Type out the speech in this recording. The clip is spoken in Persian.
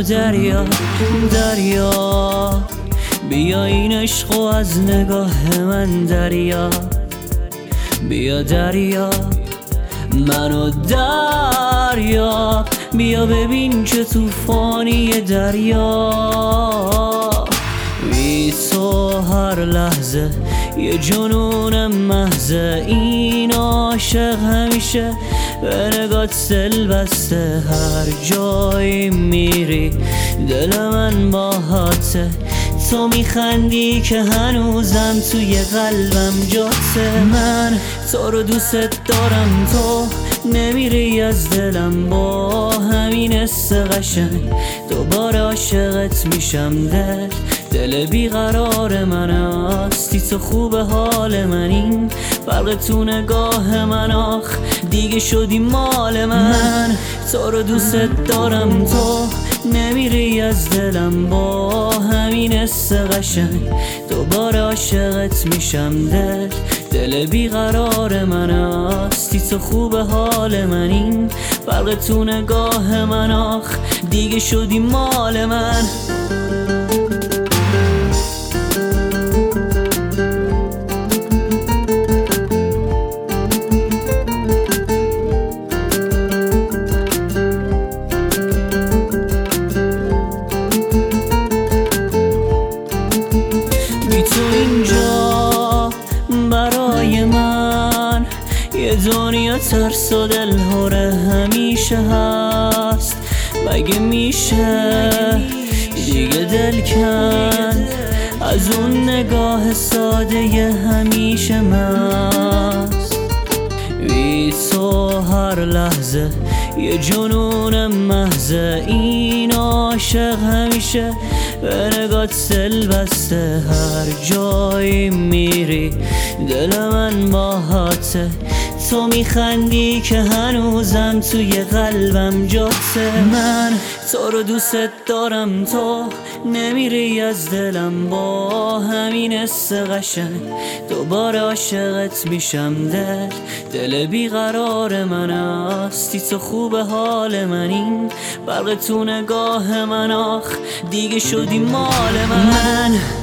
دریا دریا، بیا این عشقو از نگاه من دریا، بیا دریا منو دریا، بیا ببین چه طوفانی دریا. بی تو هر لحظه یه جنون محضه، این عاشق همیشه به نگات دل بسته، هر جایی میری دل من باهاته، تو میخندی که هنوزم توی قلبم جاته. من تو رو دوست دارم، تو نمیری از دلم، با همین حس قشنگ دوباره عاشقت میشم. دل بیقرار من هستی تو، خوب حال من، این فرق تو نگاه من، آخ دیگه شدی مال من. تو رو دوست دارم، تو نمیری از دلم، با همین حس قشنگ دوباره عاشقت میشم. دل بیقرار من هستی تو، خوب حال من، این فرق تو نگاه من، آخ دیگه شدی مال من. تو اینجا برای من یه دنیا ترس و دلهوره همیشه هست، مگه میشه دیگه دل کن از اون نگاه ساده همیشه مست. بی تو هر لحظه یه جنون محضه، این عاشق همیشه به نگات دل بسته، هر جایی میری دل من باهاته، تو میخندی که هنوزم توی قلبم جاته. من تو رو دوست دارم، تو نمیری از دلم، با همین حس قشنگ دوباره عاشقت میشم. دل بیقرار من هستی تو، خوب حال من، این فرق تو نگاه من، آخ دیگه شدی مال من.